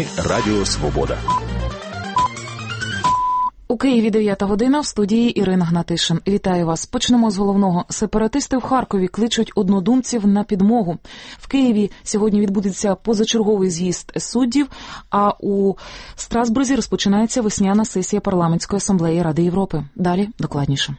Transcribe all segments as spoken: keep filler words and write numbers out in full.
Новини Радіо Свобода. У Києві дев'ята година, в студії Ірина Гнатишин. Вітаю вас. Почнемо з головного. Сепаратисти в Харкові кличуть однодумців на підмогу. В Києві сьогодні відбудеться позачерговий з'їзд суддів, а у Страсбурзі розпочинається весняна сесія Парламентської асамблеї Ради Європи. Далі докладніше.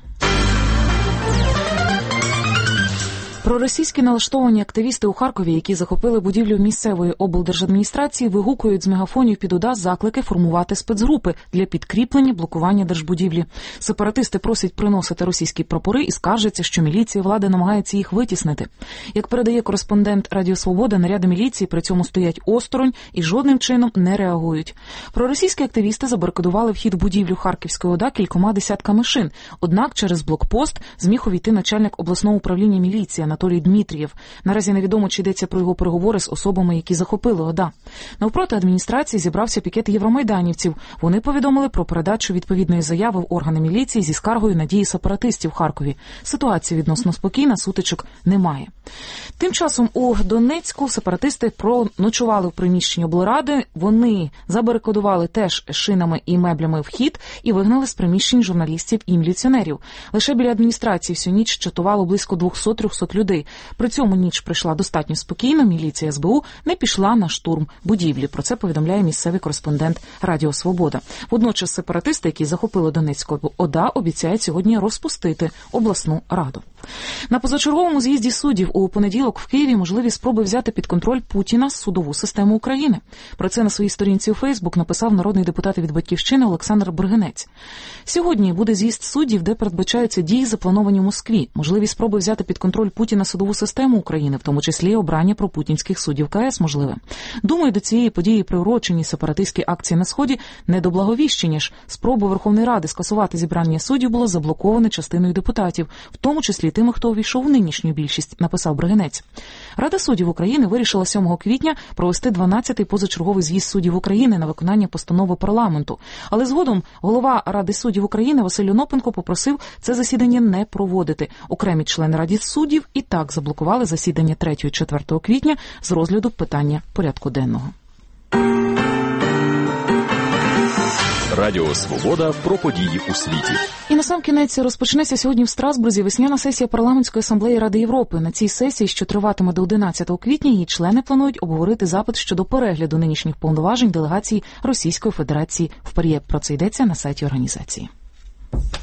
Проросійські налаштовані активісти у Харкові, які захопили будівлю місцевої облдержадміністрації, вигукують з мегафонів під ОДА заклики формувати спецгрупи для підкріплення блокування держбудівлі. Сепаратисти просять приносити російські прапори і скаржаться, що міліція влади намагається їх витіснити. Як передає кореспондент Радіо Свобода, наряди міліції при цьому стоять осторонь і жодним чином не реагують. Проросійські активісти забарикадували вхід в будівлю Харківської ОДА кількома десятками шин. Однак через блокпост зміг увійти начальник обласного управління міліції Анатолій Дмитрієв. Наразі невідомо, чи йдеться про його переговори з особами, які захопили ОДА. Навпроти адміністрації зібрався пікет євромайданівців. Вони повідомили про передачу відповідної заяви в органи міліції зі скаргою на дії сепаратистів в Харкові. Ситуація відносно спокійна, сутичок немає. Тим часом у Донецьку сепаратисти проночували в приміщенні облради. Вони забарикадували теж шинами і меблями вхід і вигнали з приміщень журналістів і міліціонерів. Лише біля адміністрації всю ніч чатувало близько двісті-триста людей. При цьому ніч пройшла достатньо спокійно, міліція ес бе у не пішла на штурм будівлі. Про це повідомляє місцевий кореспондент Радіо Свобода. Водночас сепаратисти, які захопили Донецьку ОДА, обіцяють сьогодні розпустити обласну раду. На позачерговому з'їзді суддів у понеділок в Києві можливі спроби взяти під контроль Путіна судову систему України. Про це на своїй сторінці у Фейсбук написав народний депутат від «Батьківщини» Олександр Бригинець. Сьогодні буде з'їзд суддів, де передбачаються дії, заплановані в Москві. Можливі спроби взяти під контроль Путіна судову систему України, в тому числі обрання пропутінських суддів ка ес можливе. Думаю, до цієї події приурочені сепаратистські акції на Сході не до благовіщення ж. Спробу Верховної Ради скасувати зібрання суддів було заблоковане частиною депутатів, в тому числі тими, хто увійшов в нинішню більшість, написав Бригинець. Рада суддів України вирішила сьомого квітня провести дванадцятий позачерговий з'їзд суддів України на виконання постанови парламенту. Але згодом голова Ради суддів України Василь Онопенко попросив це засідання не проводити. Окремі члени Ради суддів і так заблокували засідання третього-четвертого квітня з розгляду питання порядку денного. Радіо Свобода про події у світі. І насамкінець розпочнеться сьогодні в Страсбурзі весняна сесія Парламентської асамблеї Ради Європи. На цій сесії, що триватиме до одинадцятого квітня, її члени планують обговорити запит щодо перегляду нинішніх повноважень делегації Російської Федерації в ПАРЄ. Про це йдеться на сайті організації.